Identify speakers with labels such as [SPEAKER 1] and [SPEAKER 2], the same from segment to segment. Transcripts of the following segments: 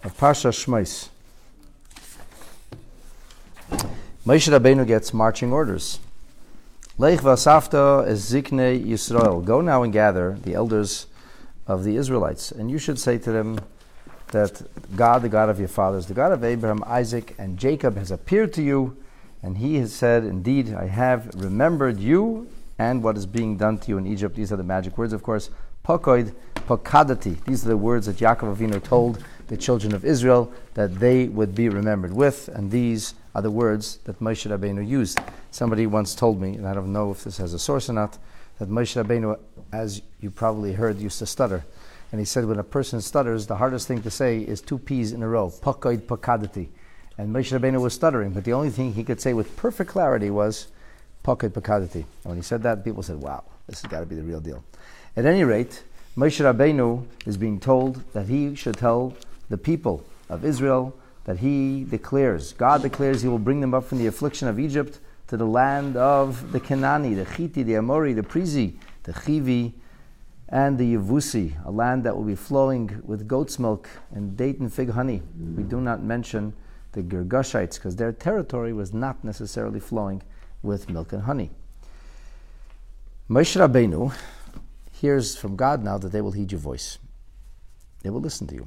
[SPEAKER 1] of Parsha Shmos. Moshe Rabbeinu gets marching orders. Lech v'asafta es ziknei Yisrael. Go now and gather the elders of the Israelites, and you should say to them that God, the God of your fathers, the God of Abraham, Isaac, and Jacob, has appeared to you, and he has said, indeed, I have remembered you and what is being done to you in Egypt. These are the magic words, of course. Pokoid, pokadati. These are the words that Yaakov Avinu told the children of Israel that they would be remembered with, and these are the words that Moshe Rabbeinu used. Somebody once told me, and I don't know if this has a source or not, that Moshe Rabbeinu, as you probably heard, used to stutter. And he said when a person stutters, the hardest thing to say is two P's in a row, pokoid, pokadati. And Moshe Rabbeinu was stuttering, but the only thing he could say with perfect clarity was pokoid, pokadati. And when he said that, people said, wow, this has got to be the real deal. At any rate, Moshe Rabbeinu is being told that he should tell the people of Israel that he declares, God declares he will bring them up from the affliction of Egypt to the land of the Canaani, the Chiti, the Amori, the Prizi, the Chivi, and the Yevusi, a land that will be flowing with goat's milk and date and fig honey. We do not mention the Girgashites because their territory was not necessarily flowing with milk and honey. Moshe Rabbeinu hears from God now that they will heed your voice. They will listen to you.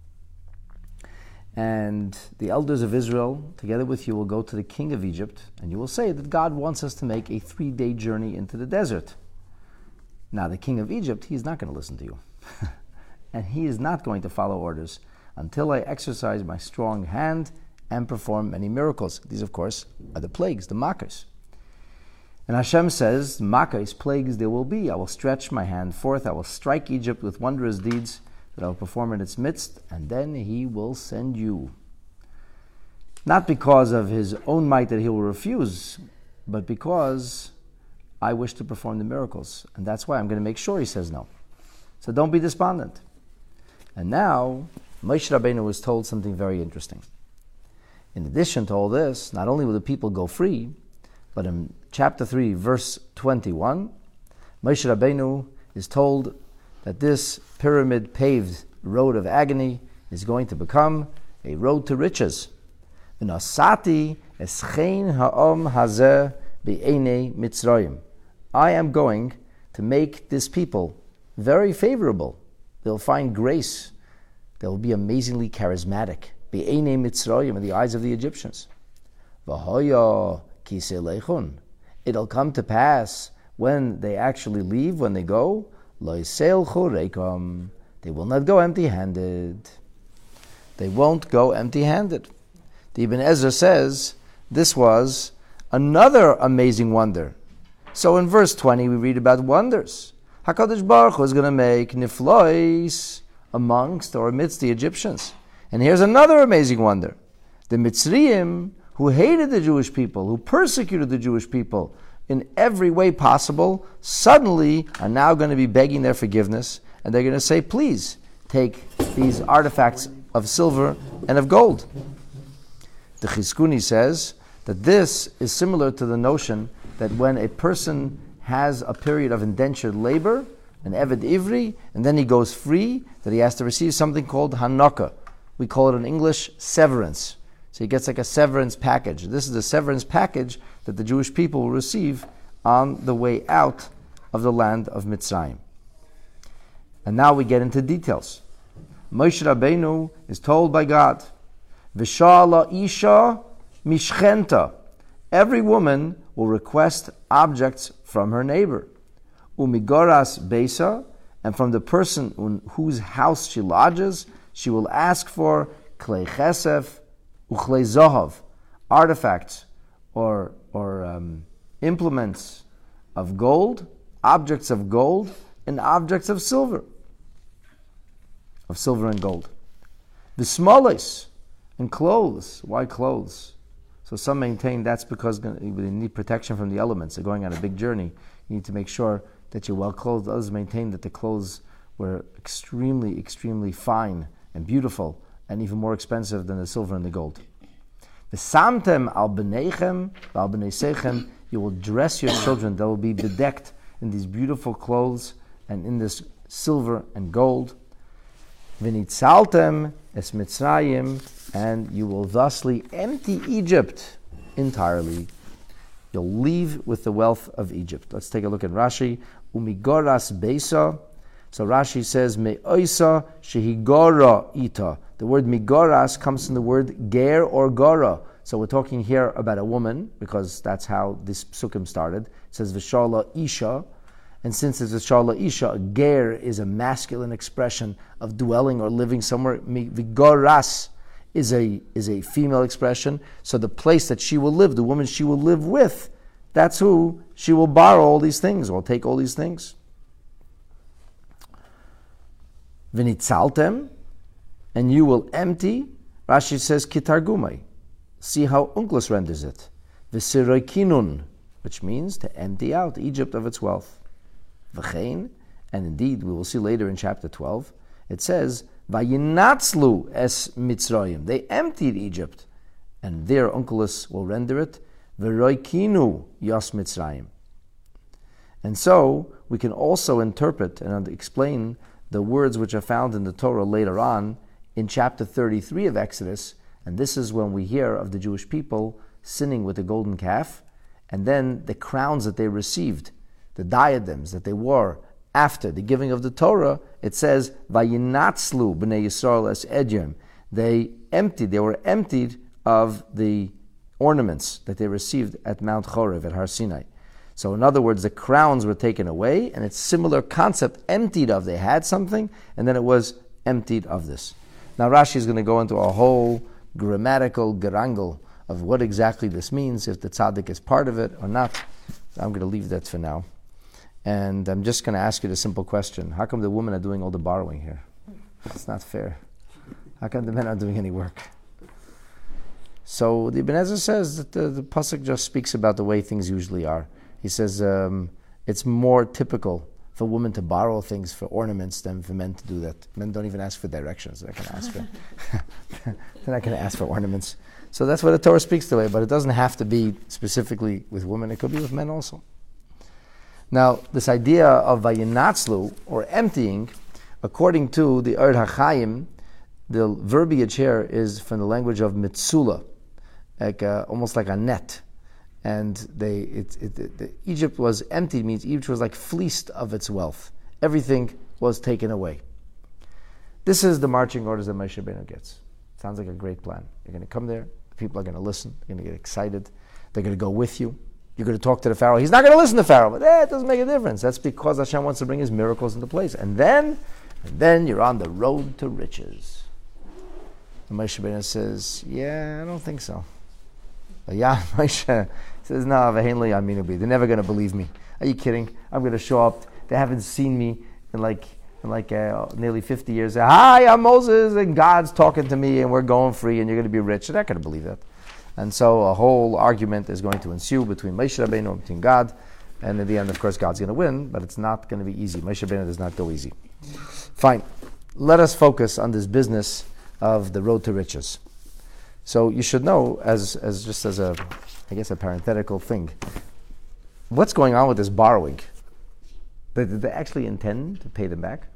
[SPEAKER 1] And the elders of Israel, together with you, will go to the king of Egypt, and you will say that God wants us to make a 3-day journey into the desert. Now, the king of Egypt, he's not going to listen to you. And he is not going to follow orders until I exercise my strong hand and perform many miracles. These, of course, are the plagues, the makas. And Hashem says, makas, plagues there will be. I will stretch my hand forth. I will strike Egypt with wondrous deeds that I will perform in its midst, and then he will send you. Not because of his own might that he will refuse, but because I wish to perform the miracles. And that's why I'm going to make sure he says no. So don't be despondent. And now, Moshe Rabbeinu was told something very interesting. In addition to all this, not only will the people go free, but in chapter 3, verse 21, Moshe Rabbeinu is told that this pyramid-paved road of agony is going to become a road to riches. V'nasati eschein ha'om hazeh be'enei Mitzrayim. I am going to make this people very favorable. They'll find grace. They'll be amazingly charismatic. Be'enei Mitzrayim, in the eyes of the Egyptians. V'hoya kisei leichun. It'll come to pass when they actually leave, when they go, they will not go empty-handed. They won't go empty-handed. The Ibn Ezra says this was another amazing wonder. So in verse 20 we read about wonders. HaKadosh Baruch Hu is going to make niflois amongst or amidst the Egyptians. And here's another amazing wonder. The Mitzrayim, who hated the Jewish people, who persecuted the Jewish people in every way possible, suddenly are now going to be begging their forgiveness, and they're going to say, please, take these artifacts of silver and of gold. The Chizkuni says that this is similar to the notion that when a person has a period of indentured labor, an Eved Ivri, and then he goes free, that he has to receive something called Hanaka. We call it in English severance. So he gets like a severance package. This is the severance package that the Jewish people will receive on the way out of the land of Mitzrayim. And now we get into details. Moshe Rabbeinu is told by God, V'shala isha mishchenta. Every woman will request objects from her neighbor. Umigoras beisa, and from the person in whose house she lodges, she will ask for klei chesef uchlei zohav, artifacts or implements of gold, objects of gold, and objects of silver and gold. The smallest, and clothes. Why clothes? So some maintain that's because they need protection from the elements. They're going on a big journey. You need to make sure that you're well clothed. Others maintain that the clothes were extremely, extremely fine and beautiful, and even more expensive than the silver and the gold. V'samtem al b'neichem v'al b'nei seichem. You will dress your children. They will be bedecked in these beautiful clothes and in this silver and gold. V'nitzaltem es Mitzrayim, and you will thusly empty Egypt entirely. You'll leave with the wealth of Egypt. Let's take a look at Rashi. Umigoras beisa. So Rashi says, Me'oisa shehigora ita. The word migoras comes from the word ger or gora. So we're talking here about a woman, because that's how this psukim started. It says Vishala Isha. And since it's Vishala Isha, ger is a masculine expression of dwelling or living somewhere. Vigoras is a female expression. So the place that she will live, the woman she will live with, that's who she will borrow all these things, or take all these things. V'nitzaltem, and you will empty. Rashi says kitargumai. See how Unclus renders it. V'siroikinun, which means to empty out Egypt of its wealth. V'chein, and indeed we will see later in chapter 12, it says, Vayinatzlu es Mitzrayim. They emptied Egypt. And there Unclus will render it, V'roikinu yas Mitzrayim. And so we can also interpret and explain the words which are found in the Torah later on in chapter 33 of Exodus, and this is when we hear of the Jewish people sinning with the golden calf, and then the crowns that they received, the diadems that they wore after the giving of the Torah. It says, Vayinatzlu b'nei Yisrael es edyem. They were emptied of the ornaments that they received at Mount Chorev, at Har Sinai. So in other words, the crowns were taken away, and it's similar concept, emptied of. They had something, and then it was emptied of this. Now Rashi is going to go into a whole grammatical gerangle of what exactly this means, if the tzaddik is part of it or not. I'm going to leave that for now. And I'm just going to ask you the simple question. How come the women are doing all the borrowing here? It's not fair. How come the men aren't doing any work? So the Ibn Ezra says that the pasuk just speaks about the way things usually are. He says it's more typical for women to borrow things for ornaments than for men to do that. Men don't even ask for directions. They're not going to ask for ornaments. So that's what the Torah speaks to it, but it doesn't have to be specifically with women. It could be with men also. Now, this idea of vayinatzlu, or emptying, according to the Erd HaChaim, the verbiage here is from the language of mitzula, almost like a net. And Egypt was emptied, means Egypt was like fleeced of its wealth. Everything was taken away. This is the marching orders that Moshe Rabbeinu gets. Sounds like a great plan. You're going to come there, the people are going to listen, they're going to get excited, they're going to go with you. You're going to talk to the Pharaoh. He's not going to listen to Pharaoh, but it doesn't make a difference. That's because Hashem wants to bring His miracles into place. And then you're on the road to riches. And Moshe Rabbeinu says, yeah, I don't think so. Yeah, Moshe says, no, they're never going to believe me. Are you kidding? I'm going to show up. They haven't seen me in nearly 50 years. Hi, I'm Moses, and God's talking to me, and we're going free, and you're going to be rich. They're not going to believe that. And so a whole argument is going to ensue between Moshe Rabbeinu and between God. And in the end, of course, God's going to win, but it's not going to be easy. Moshe Rabbeinu does not go easy. Fine. Let us focus on this business of the road to riches. So you should know, as a parenthetical thing, what's going on with this borrowing? Did they actually intend to pay them back?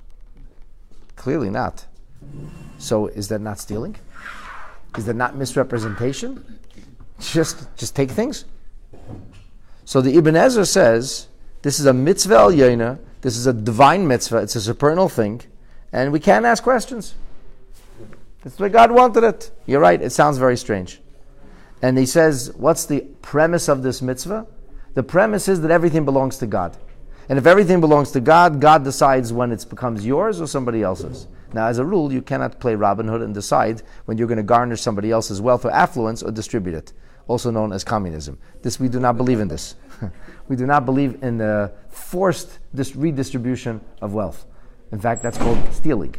[SPEAKER 1] Clearly not. So is that not stealing? Is that not misrepresentation? Just take things? So the Ibn Ezra says, this is a mitzvah al yena, this is a divine mitzvah, it's a supernal thing, and we can't ask questions. That's the way God wanted it. You're right, it sounds very strange. And he says, what's the premise of this mitzvah? The premise is that everything belongs to God. And if everything belongs to God, God decides when it becomes yours or somebody else's. Now, as a rule, you cannot play Robin Hood and decide when you're going to garnish somebody else's wealth or affluence or distribute it, also known as communism. We do not believe in this. We do not believe in the forced redistribution of wealth. In fact, that's called stealing.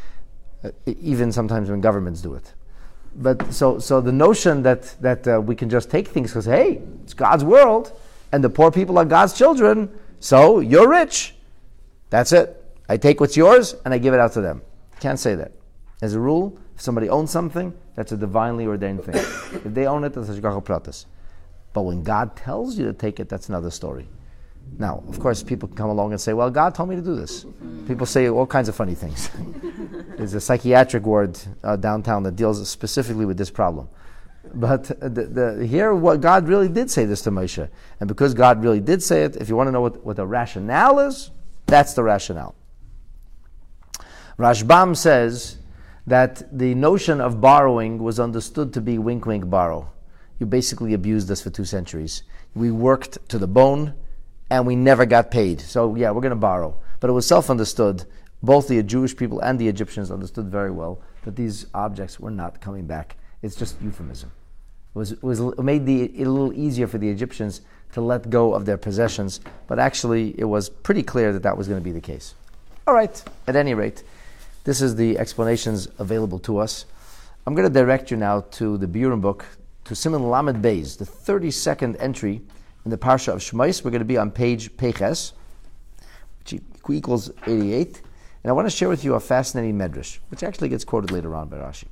[SPEAKER 1] Even sometimes when governments do it. But so the notion that we can just take things because, hey, it's God's world, and the poor people are God's children, so you're rich. That's it. I take what's yours and I give it out to them. Can't say that. As a rule, if somebody owns something, that's a divinely ordained thing. If they own it, that's a hashgacha pratis. But when God tells you to take it, that's another story. Now, of course, people can come along and say, well, God told me to do this. People say all kinds of funny things. There's a psychiatric ward downtown that deals specifically with this problem. But here, what God really did say this to Moshe. And because God really did say it, if you want to know what the rationale is, that's the rationale. Rashbam says that the notion of borrowing was understood to be wink, wink, borrow. You basically abused us for 2 centuries. We worked to the bone, and we never got paid. So yeah, we're going to borrow. But it was self-understood. Both the Jewish people and the Egyptians understood very well that these objects were not coming back. It's just euphemism. It made it a little easier for the Egyptians to let go of their possessions, but actually it was pretty clear that was going to be the case. All right, at any rate, this is the explanations available to us. I'm going to direct you now to the Biurim book, to Siman Lamed Beis, the 32nd entry in the Parsha of Shmos. We're going to be on page Peches, which equals 88. And I want to share with you a fascinating medrash, which actually gets quoted later on by Rashi.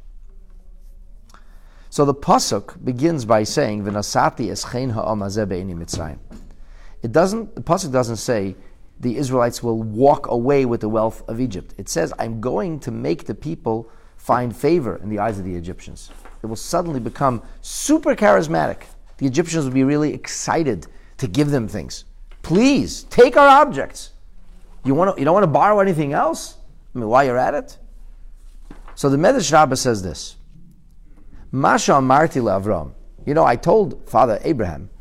[SPEAKER 1] So the pasuk begins by saying, "V'nasati eschein ha'am hazeh be'eni Mitzrayim." The pasuk doesn't say the Israelites will walk away with the wealth of Egypt. It says, I'm going to make the people find favor in the eyes of the Egyptians. It will suddenly become super charismatic. The Egyptians will be really excited to give them things. Please, take our objects. You don't want to borrow anything else? I mean, while you're at it? So the Medrash Rabbah says this. Masha Amarti LaAvram. I told Father Abraham,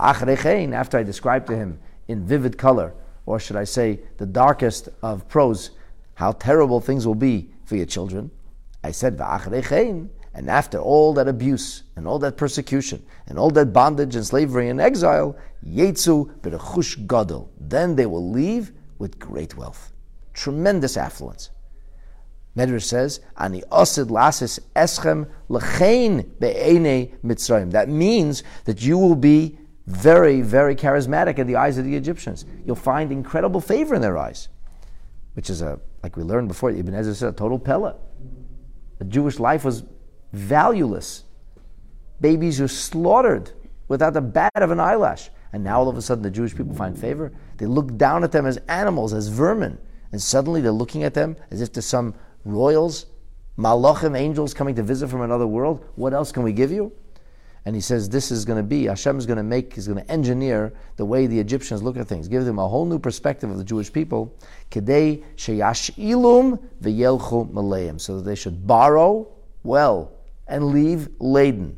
[SPEAKER 1] after I described to him in vivid color, or should I say the darkest of prose, how terrible things will be for your children. I said, and after all that abuse, and all that persecution, and all that bondage and slavery and exile, Yetzu b'rechush gadol. Then they will leave with great wealth. Tremendous affluence. Medrash says, Ani osid lasis eschem lechein be'enei Mitzrayim. That means that you will be very, very charismatic in the eyes of the Egyptians. You'll find incredible favor in their eyes, which is, like we learned before, Ibn Ezra said, a total pella. The Jewish life was valueless. Babies were slaughtered without the bat of an eyelash. And now all of a sudden the Jewish people find favor. They look down at them as animals, as vermin. And suddenly they're looking at them as if there's some royals, malachim, angels coming to visit from another world. What else can we give you? And he says this is going to be, Hashem is going to engineer the way the Egyptians look at things, give them a whole new perspective of the Jewish people, kedei sheyashilum v'yelchu maleim, so that they should borrow well and leave laden.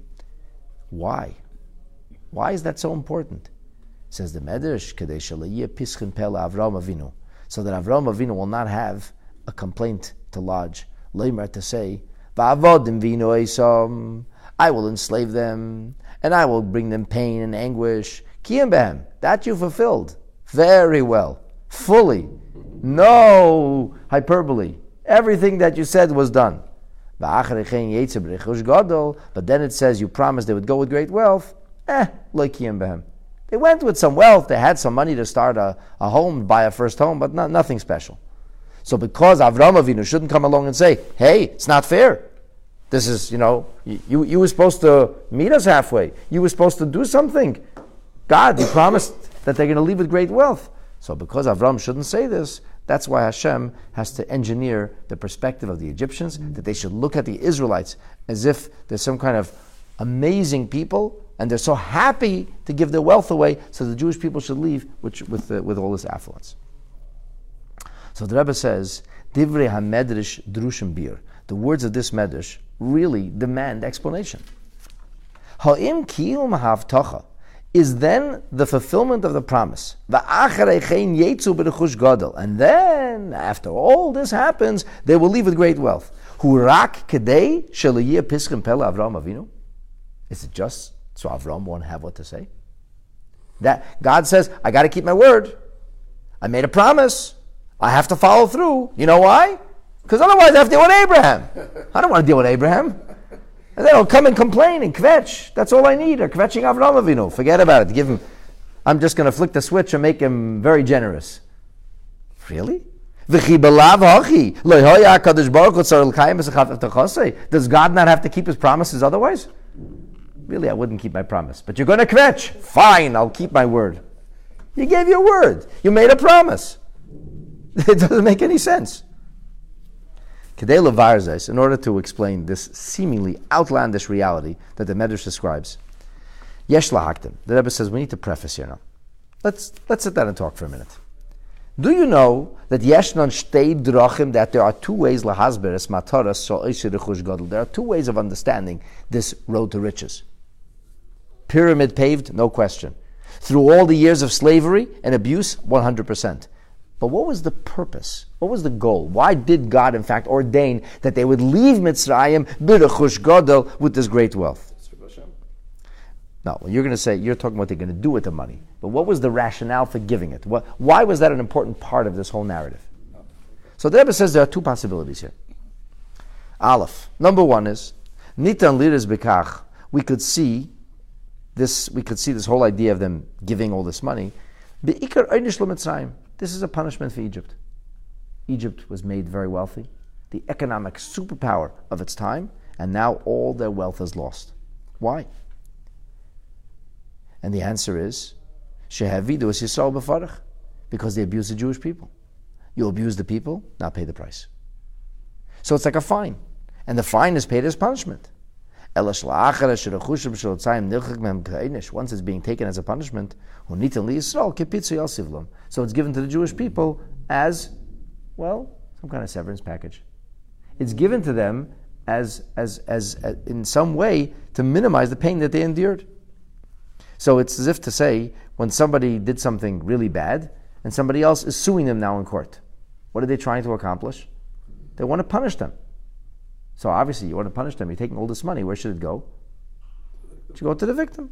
[SPEAKER 1] Why? Why is that so important? Says the Medrash, kedei sheliyeh pischin peh Avram Avinu, so that Avram Avinu will not have a complaint to lodge, leimer to say, va'avodim v'inu esom, I will enslave them, and I will bring them pain and anguish. Kiyam behem, that you fulfilled. Very well. Fully. No hyperbole. Everything that you said was done. But then it says you promised they would go with great wealth. Like kiyam behem. They went with some wealth. They had some money to start a home, buy a first home, but nothing special. So because Avram Avinu shouldn't come along and say, hey, it's not fair. This is, you were supposed to meet us halfway. You were supposed to do something. God, you promised that they're going to leave with great wealth. So because Avram shouldn't say this, that's why Hashem has to engineer the perspective of the Egyptians, that they should look at the Israelites as if they're some kind of amazing people, and they're so happy to give their wealth away, so the Jewish people should leave with all this affluence. So the Rebbe says, Divrei HaMedrash Drushim Bir. The words of this Medrash really demand explanation. Ha'im kiyum ha'avtacha is then the fulfillment of the promise. And then, after all this happens, they will leave with great wealth. Hurak kedei sheliyeh pischim peh Avram Avinu. Is it just so Avram won't have what to say? That God says, I got to keep my word. I made a promise. I have to follow through. You know why? Because otherwise I have to deal with Abraham. I don't want to deal with Abraham. And then he'll come and complain and kvetch. That's all I need, a kvetching Avram Avinu. Forget about it. Give him. I'm just going to flick the switch and make him very generous. Really? Does God not have to keep his promises otherwise? Really, I wouldn't keep my promise. But you're going to kvetch. Fine, I'll keep my word. You gave your word. You made a promise. It doesn't make any sense. Kedei levarzes, in order to explain this seemingly outlandish reality that the Medrash describes, yesh lahaktim. The Rebbe says we need to preface here now. Let's sit down and talk for a minute. Do you know that yeshnon shtei drachim, that there are two ways lahasber es mataras so rechush gadol? There are two ways of understanding this road to riches. Pyramid paved, no question. Through all the years of slavery and abuse, 100%. But what was the purpose? What was the goal? Why did God, in fact, ordain that they would leave Mitzrayim b'rechush gadol with this great wealth? No, you're going to say, you're talking about what they're going to do with the money. But what was the rationale for giving it? Why was that an important part of this whole narrative? So the Rebbe says there are two possibilities here. Aleph. Number one is, Nitan liris bekach. We could see this whole idea of them giving all this money. Be'ikar einish l'Mitzrayim. This is a punishment for Egypt. Egypt was made very wealthy, the economic superpower of its time, and now all their wealth is lost. Why? And the answer is, Shehavidu es Yisrael b'farach, because they abuse the Jewish people. You abuse the people, now pay the price. So it's like a fine, and the fine is paid as punishment. Once it's being taken as a punishment, so it's given to the Jewish people as, well, some kind of severance package. It's given to them as in some way to minimize the pain that they endured. So it's as if to say, when somebody did something really bad, and somebody else is suing them now in court, what are they trying to accomplish? They want to punish them. So obviously you want to punish them, you're taking all this money, where should it go? It should go to the victim.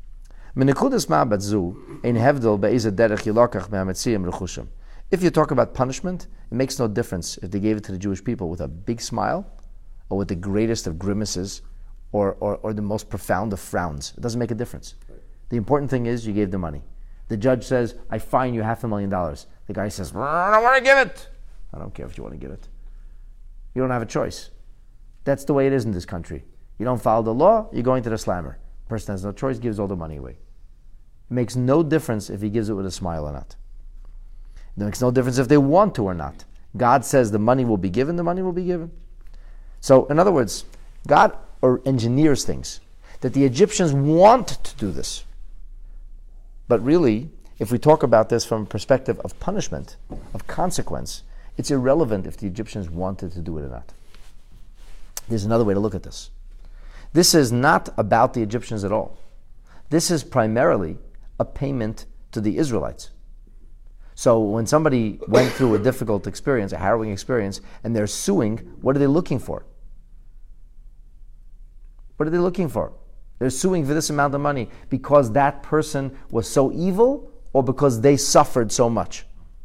[SPEAKER 1] If you talk about punishment, it makes no difference if they gave it to the Jewish people with a big smile, or with the greatest of grimaces, or the most profound of frowns. It doesn't make a difference. The important thing is you gave the money. The judge says, I fine you $500,000. The guy says, I don't want to give it. I don't care if you want to give it. You don't have a choice. That's the way it is in this country. You don't follow the law, you're going to the slammer. The person has no choice, gives all the money away. It makes no difference if he gives it with a smile or not. It makes no difference if they want to or not. God says the money will be given, the money will be given. So, in other words, God engineers things that the Egyptians want to do this. But really, if we talk about this from a perspective of punishment, of consequence, it's irrelevant if the Egyptians wanted to do it or not. There's another way to look at this. This is not about the Egyptians at all. This is primarily a payment to the Israelites. So when somebody went through a difficult experience, a harrowing experience, and they're suing, what are they looking for? What are they looking for? They're suing for this amount of money because that person was so evil, or because they suffered so much?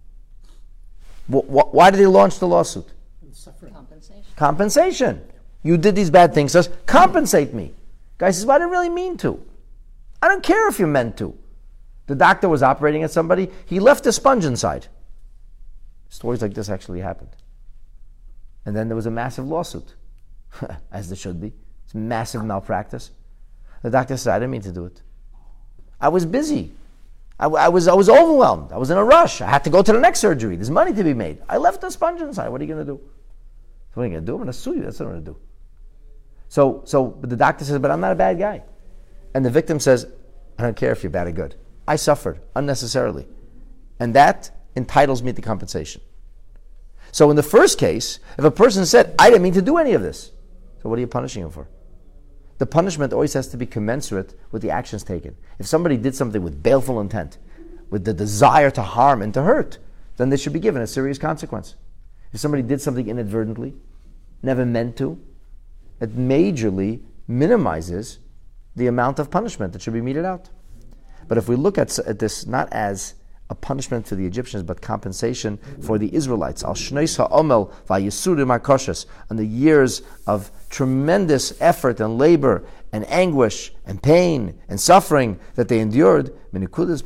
[SPEAKER 1] Why did they launch the lawsuit? Compensation. You did these bad things, so compensate me. Guy says, well, I didn't really mean to. I don't care if you meant to. The doctor was operating at somebody, he left a sponge inside. Stories like this actually happened. And then there was a massive lawsuit, as there should be. It's massive malpractice. The doctor said, I didn't mean to do it. I was busy. I was overwhelmed. I was in a rush. I had to go to the next surgery. There's money to be made. I left the sponge inside. What are you going to do? What are you going to do? I'm going to sue you. That's what I'm going to do. But the doctor says, but I'm not a bad guy. And the victim says, I don't care if you're bad or good. I suffered unnecessarily. And that entitles me to compensation. So in the first case, if a person said, I didn't mean to do any of this, so what are you punishing him for? The punishment always has to be commensurate with the actions taken. If somebody did something with baleful intent, with the desire to harm and to hurt, then they should be given a serious consequence. If somebody did something inadvertently, never meant to, it majorly minimizes the amount of punishment that should be meted out. But if we look at this not as a punishment for the Egyptians, but compensation for the Israelites, al shneis ha'omel va'yisurim ha'koshes, and the years of tremendous effort and labor and anguish and pain and suffering that they endured, then it is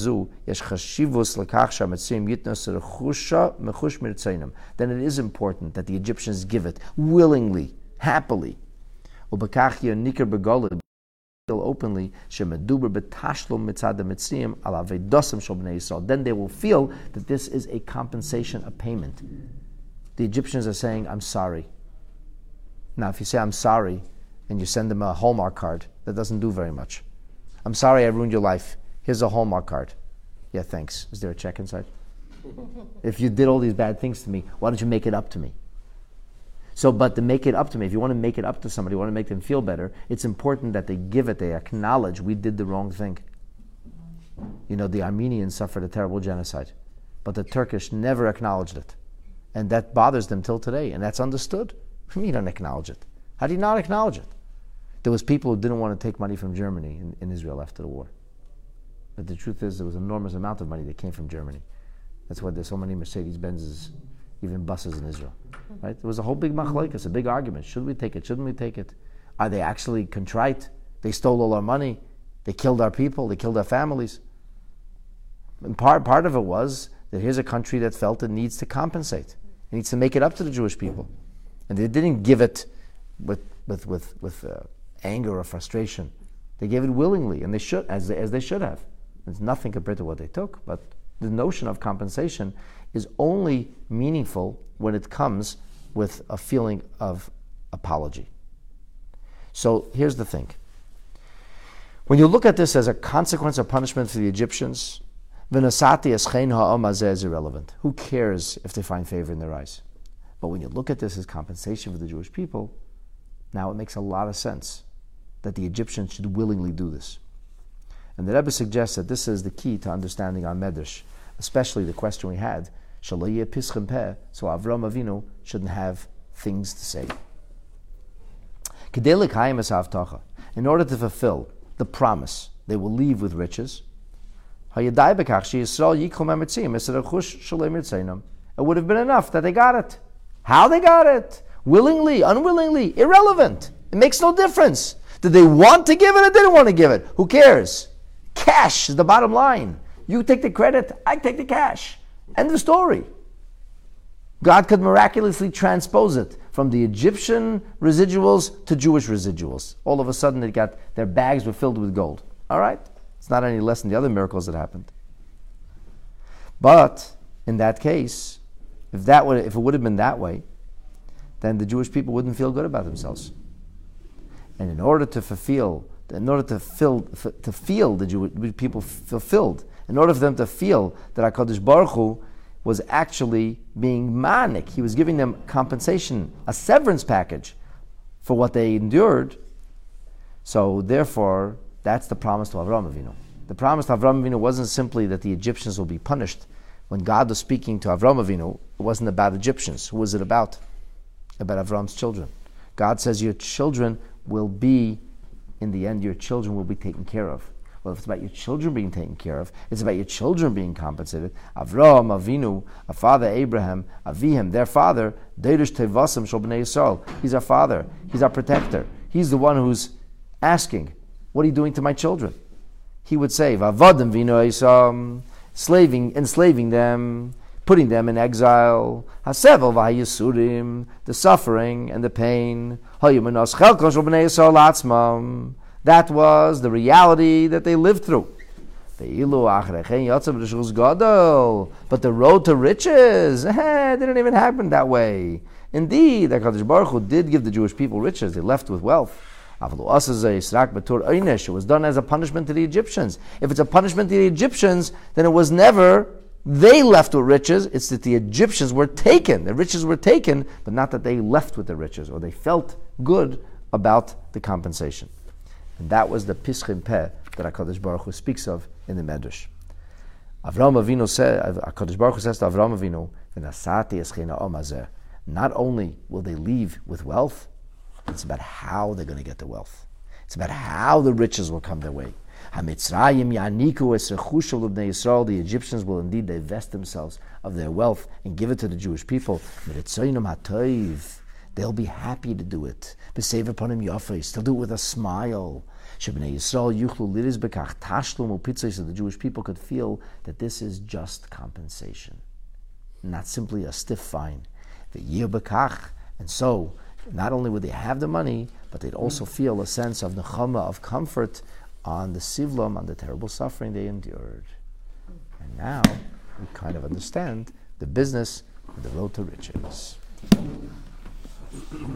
[SPEAKER 1] important that the Egyptians give it willingly, happily. openly, then they will feel that this is a compensation, a payment. The Egyptians are saying, I'm sorry. Now, if you say, I'm sorry, and you send them a Hallmark card, that doesn't do very much. I'm sorry I ruined your life. Here's a Hallmark card. Yeah, thanks. Is there a check inside? If you did all these bad things to me, why don't you make it up to me? So, but to make it up to me, if you want to make it up to somebody, you want to make them feel better, it's important that they give it, they acknowledge we did the wrong thing. You know, the Armenians suffered a terrible genocide, but the Turkish never acknowledged it. And that bothers them till today, and that's understood. You don't acknowledge it. How do you not acknowledge it? There was people who didn't want to take money from Germany in Israel after the war. But the truth is, there was an enormous amount of money that came from Germany. That's why there's so many Mercedes-Benzes, even buses in Israel. Right? There was a whole big machlokes, a big argument. Should we take it? Shouldn't we take it? Are they actually contrite? They stole all our money. They killed our people. They killed our families. And part of it was that here's a country that felt it needs to compensate. It needs to make it up to the Jewish people. And they didn't give it with anger or frustration. They gave it willingly, and they should, as they should have. It's nothing compared to what they took, but the notion of compensation is only meaningful when it comes with a feeling of apology. So here's the thing. When you look at this as a consequence of punishment for the Egyptians, v'nasati eschein ha'am hazeh is irrelevant. Who cares if they find favor in their eyes? But when you look at this as compensation for the Jewish people, now it makes a lot of sense that the Egyptians should willingly do this. And the Rebbe suggests that this is the key to understanding our Medrash, especially the question we had, so Avram Avinu shouldn't have things to say. In order to fulfill the promise, they will leave with riches. It would have been enough that they got it. How they got it? Willingly, unwillingly, irrelevant. It makes no difference. Did they want to give it or didn't want to give it? Who cares? Cash is the bottom line. You take the credit, I take the cash. End of story. God could miraculously transpose it from the Egyptian residuals to Jewish residuals. All of a sudden their bags were filled with gold. All right? It's not any less than the other miracles that happened. But in that case, if it would have been that way, then the Jewish people wouldn't feel good about themselves. And in order to feel the Jewish people fulfilled, in order for them to feel that HaKadosh Baruch Hu was actually being manik, he was giving them compensation, a severance package for what they endured. So therefore, that's the promise to Avram Avinu. The promise to Avram Avinu wasn't simply that the Egyptians will be punished. When God was speaking to Avram Avinu, it wasn't about Egyptians. Who was it about? About Avram's children. God says your children will be, in the end, your children will be taken care of. Well, if it's about your children being taken care of, it's about your children being compensated. Avram Avinu, our father Abraham, Avihim, their father, Deirush Tevasam Shel Bnei Yisrael. He's our father. He's our protector. He's the one who's asking, what are you doing to my children? He would say, Vavadim Vino Yisam, enslaving them, putting them in exile, Hasevel V'Hayisurim, the suffering and the pain, Hayumanos Chelkon Shel Bnei Yisrael Atzmam. That was the reality that they lived through. But the road to riches, didn't even happen that way. Indeed, HaKadosh Baruch Hu did give the Jewish people riches. They left with wealth. It was done as a punishment to the Egyptians. If it's a punishment to the Egyptians, then it was never they left with riches. It's that the Egyptians were taken. The riches were taken, but not that they left with the riches or they felt good about the compensation. And that was the Pischim Peh that HaKadosh Baruch Hu speaks of in the Medrash. Avram Avinu said, HaKadosh Baruch Hu says to Avram Avinu, not only will they leave with wealth, it's about how they're going to get the wealth. It's about how the riches will come their way. The Egyptians will indeed divest themselves of their wealth and give it to the Jewish people. They'll be happy to do it. They'll do it with a smile. So the Jewish people could feel that this is just compensation, not simply a stiff fine. And so, not only would they have the money, but they'd also feel a sense of nechama, of comfort, on the sivlam, on the terrible suffering they endured. And now we kind of understand the business of the road to riches.